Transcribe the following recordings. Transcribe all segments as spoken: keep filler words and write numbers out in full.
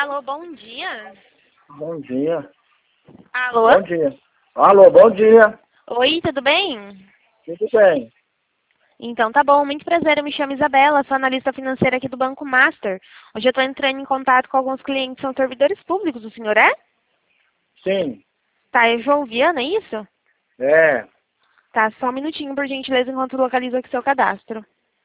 Alô, bom dia. Bom dia. Alô? Bom dia. Alô, bom dia. Oi, tudo bem? Tudo bem? Então tá bom, muito prazer, eu me chamo Isabela, sou analista financeira aqui do Banco Master. Hoje eu estou entrando em contato com alguns clientes que são servidores públicos, o senhor é? Sim. Tá, é João Viana, é isso? É. Tá, só um minutinho, por gentileza, enquanto localizo aqui seu cadastro.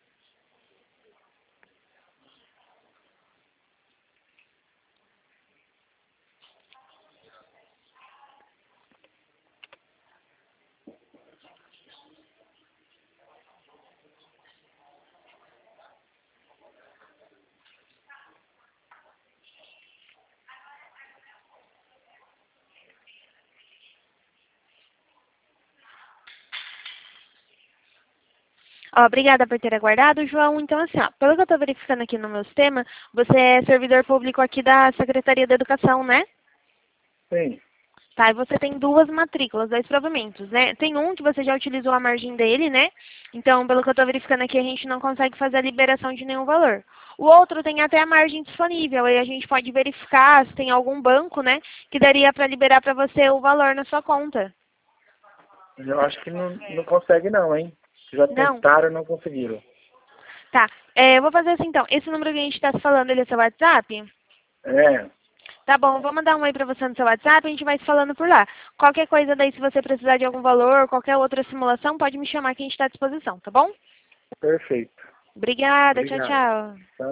Ó, obrigada por ter aguardado, João. Então, assim, ó, pelo que eu estou verificando aqui no meu sistema, você é servidor público aqui da Secretaria da Educação, né? Sim. Tá, e você tem duas matrículas, dois provimentos, né? Tem um que você já utilizou a margem dele, né? Então, pelo que eu estou verificando aqui, a gente não consegue fazer a liberação de nenhum valor. O outro tem até a margem disponível, aí a gente pode verificar se tem algum banco, né, que daria para liberar para você o valor na sua conta. Eu acho que não, não consegue não, hein? Já Não? tentaram e não conseguiram. Tá, é, eu vou fazer assim então. Esse número que a gente está falando, ele é seu WhatsApp? É. Tá bom, eu vou mandar um oi pra você no seu WhatsApp, a gente vai se falando por lá. Qualquer coisa daí, se você precisar de algum valor, qualquer outra simulação, pode me chamar que a gente está à disposição, tá bom? Perfeito. Obrigada, tchau, Obrigado. tchau. Tá.